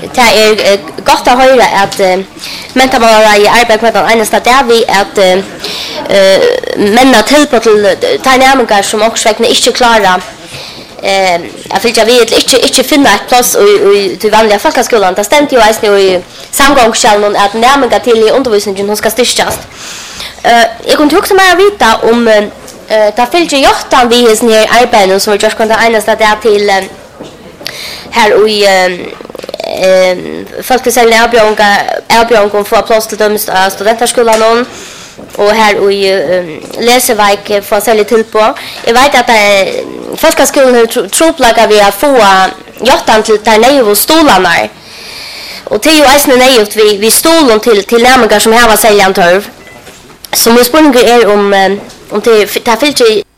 det är gott att höra att mentar man i arbete med den enaste där vi att menna till på till närmare som också vägna inte klara jag vill inte finna ett plats i till vanliga folkskolan. Det stämde ju alltså i samgångskällan att närmare till undervisningen hon ska styrkas. Jag kunde också mer veta om det fällt ju åttan vi är ner arbeten som jag kunde enaste där till här i folkskolan erbjudande få plats till de studenterskolan och här i läseverk för sälja till på. Jag vet att folkskolan troplagar vi att få jottan till där nere stolarna. Och det är ju även nejt vi stolen till närmare som här var säljan törv. Så min spårning är om det fyllt